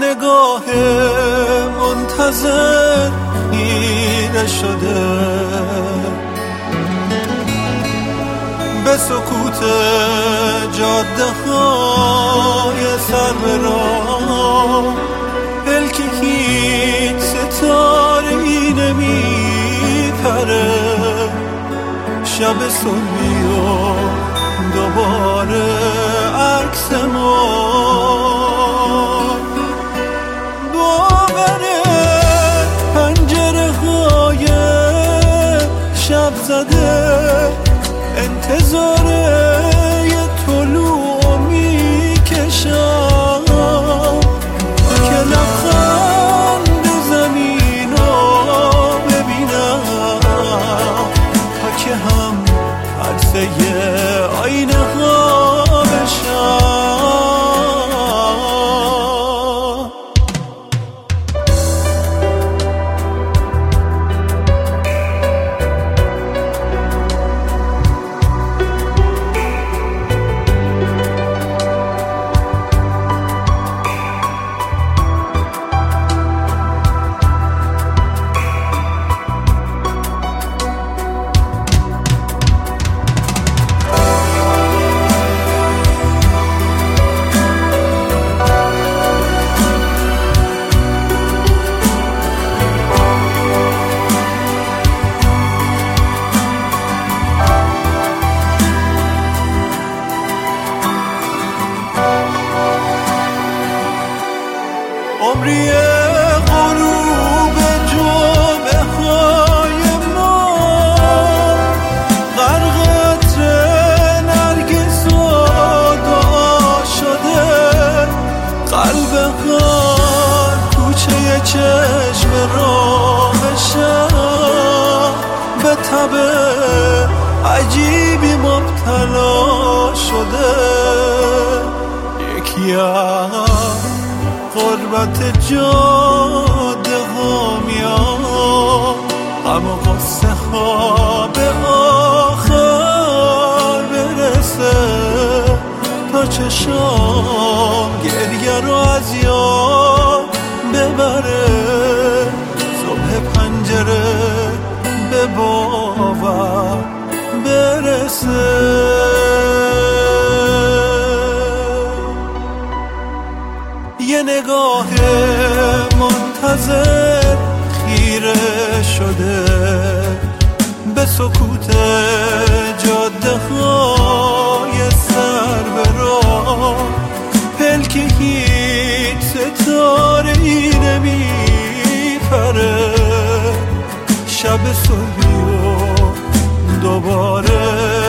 نگاه منتظر خیره شده به سکوت جاده های سر به راه، بلکه هیچ ستاره‌ای نمیپره. شب صبحی و دوباره عکس ما باوره پنجره های شب زده انتظار یه طلوع میکشم که لبخند زمین رو ببینم تا که هم عکس یه آینه ها بشم. عمری غروب جمعه های ما غرق عطر نرگس و دعا شده. قلب غار کوچه چشم راه شب به تب عجیبی مبتلا شده. یکی غربت جاده ها میاد، غم و غصه ها به آخر برسه تا چشام گریه رو از یاد ببره. صبح پنجره به باور برسه. یه نگاه منتظر خیره شده به سکوت جاده های سر به راه، پلک هیچ ستاره‌ای نمیپره. شب صبحی و دوباره